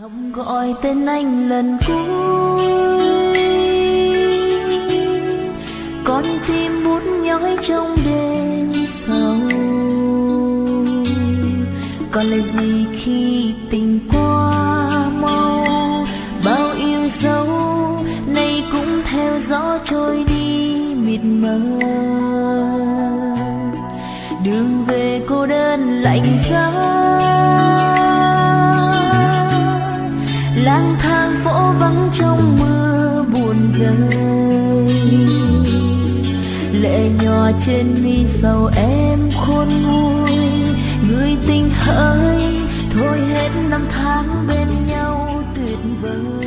Không gọi tên anh lần cuối, con tim bút nhói trong đêm sâu. Còn là gì khi tình qua mau, bao yêu dấu nay cũng theo gió trôi đi mịt mờ. Đường về cô đơn lạnh giá, lang thang phố vắng trong mưa buồn rơi. Lệ nhỏ trên mi sầu em khôn nguôi, người tình hỡi thôi hết năm tháng bên nhau tuyệt vời.